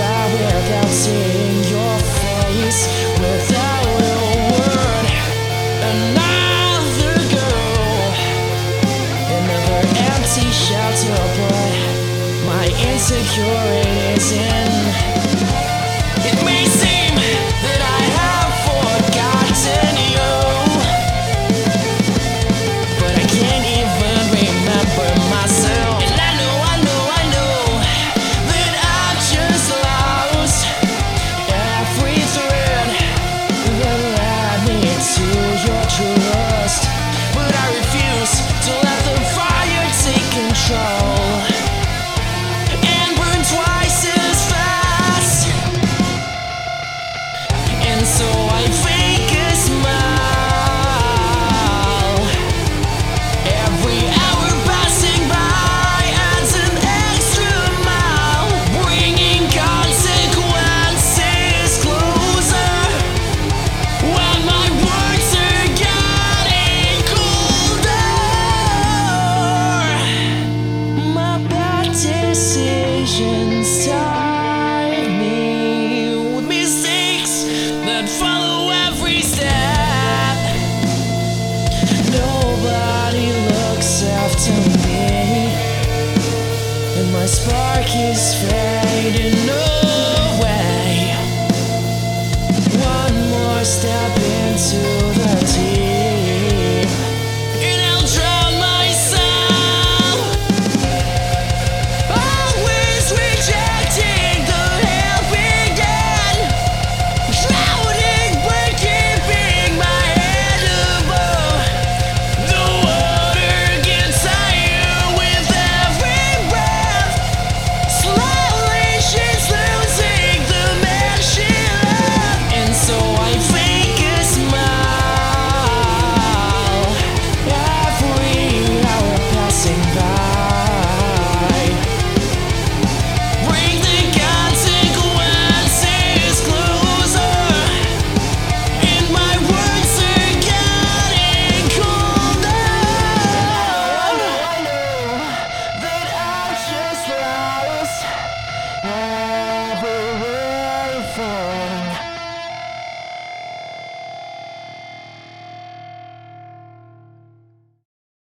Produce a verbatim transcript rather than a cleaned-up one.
by without seeing your face, without a word. Another girl, another empty shelter, but my insecurities in. It may seem that I have forgotten you, but I can't even remember myself. And I know, I know, I know that I've just lost every thread that led me to your trust. But I refuse to let the fire take control and burn twice as fast. And so I fake a smile. Every hour passing by adds an extra mile, bringing consequences closer. When my words are getting colder, my bad decisions tie me with mistakes that follow every step. Nobody looks after me, and my spark is fading away. One more step into the